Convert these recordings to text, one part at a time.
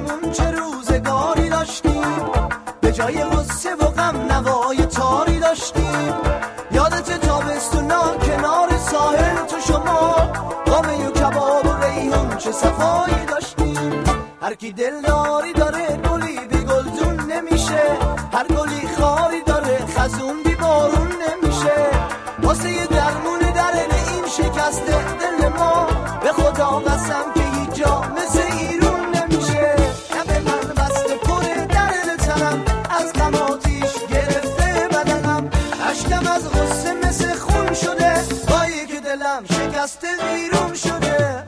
شهرمون چه روزگاری داشتیم، به جای غصه و غم نوای تاری داشتیم. یادت تابستونا کنار ساحل تو شما، قامه و کباب و ریحون چه صفایی داشتیم. هر کی دلداری داره گلی بی گلدون نمیشه، هر گلی خاری داره خزون بی بارون نمیشه. واسه یه درمون درن این شکسته دل ما، به خدا قسم که هیچ جا مثل ایرون نمیشه. لب من بسته پر درن تنم، از غم آتیش گرفته بدنم. اشکم از غصه مثل خون شده، بایی که دلم شکسته ویرون شده.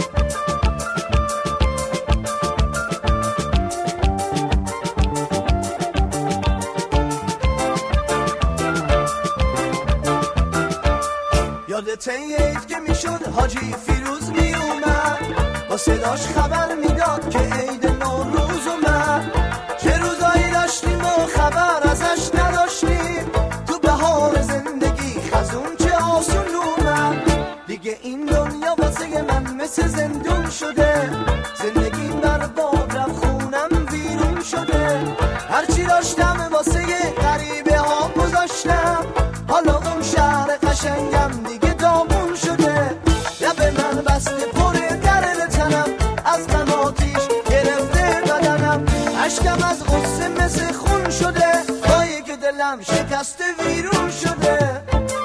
یادت عید که میشد حاجی فیروز میومد، با صداش خبر میداد که عید نوروز اومد. چه روزایی داشتیم و خبر ازش نداشتیم، تو بهار زندگی خزون چه آسون اومد. دیگه این دنیا واسه من مثل زندون شده، زندگی برباد رفت خونم ویرون شده. هرچی داشتم واسه غریبه ها گذاشتم، حالا اون شهر قشنگم دیگه داغون شده. لب من بسته پر درن تنم، از غم آتیش گرفته بدنم. اشکم از غصه مثل خون شده، بایی که دلم شکسته ویرون شده.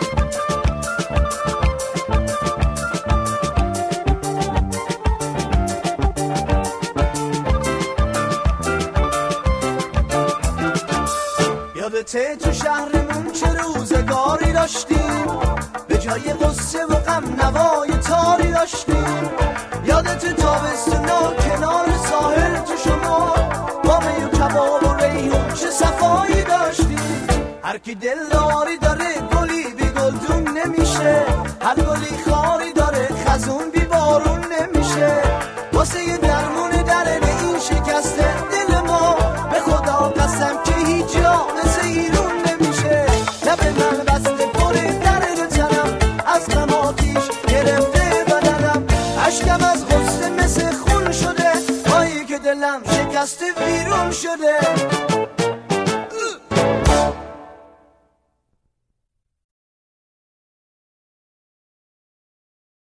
یادته تو شهرمون چه روزگاری داشتیم، به جای غصه و غم نوای تاری داشتیم. یادت تابستونا کنار ساحل تو شما، قامه و کباب و ریحون چه صفایی داشتیم. هر کی دلداری داره گلی بی گلدون نمیشه، هر گلی خاری داره خزون بی بارون نمیشه. واسه یه درمون درن این شکسته دل ما، به خدا قسم که هیچ جا مثل ایرون نمیشه. لب من بسته پر درن تنم، از غم آتیش گرفته بدنم. اشکم از غصه مثل خون شده، بایی که دلم شکسته ویرون شده.